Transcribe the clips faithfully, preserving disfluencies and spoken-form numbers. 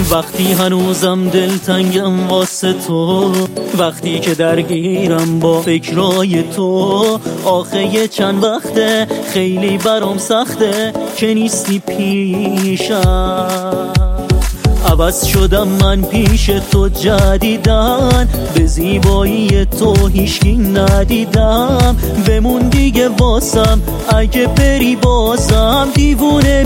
وقتی هنوزم دلتنگم واسه تو، وقتی که درگیرم با فکرای تو. آخه یه چند وقته خیلی برام سخته که نیستی پیشم. عوض شدم من پیش تو جدیدن، به زیبایی تو هیچکی ندیدم. بمون دیگه واسم، اگه بری بازم دیوونه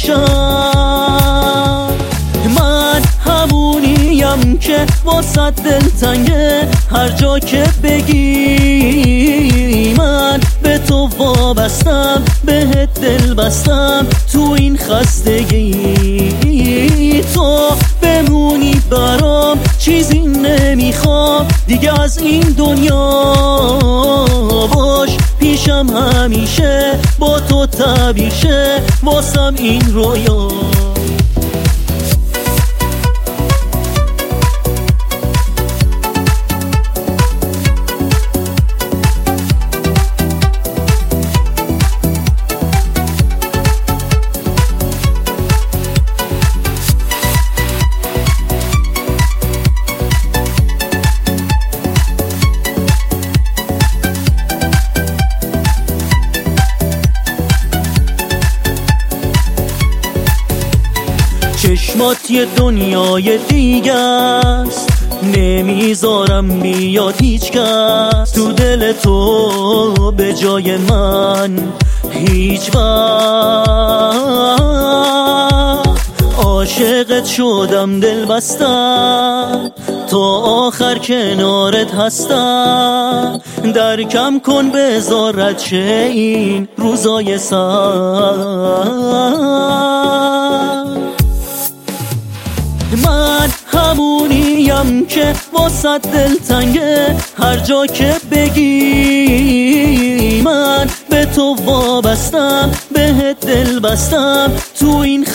میشم. من همونیم که واسه دلتنگه، هر جا که بگی من به تو وابستم، بهت دل بستم تو این خستگی. تو بمونی برام، چیزی نمیخوام دیگه از این دنیا. باش پیشم همیشه، با تو تعبیر شه واسم این رویا. چشمات یه دنیای دیگه است، نمیذارم بیاد هیچ کس تو دل تو به جای من هیچ وقت. عاشقت شدم دل بستم، تا آخر کنارت هستم. درکم کن بذارت شه این روزای سر. من همونیم که واسه دلتنگه، هر جا که بگی من به تو وابستم، بهت دل بستم تو این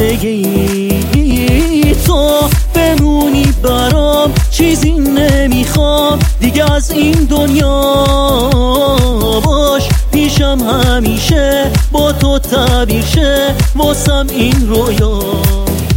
خستگی. تو بمونی برام، چیزی نمیخوام دیگه از این دنیا. باش پیشم همیشه، با تو تعبیر شه واسم این رویا.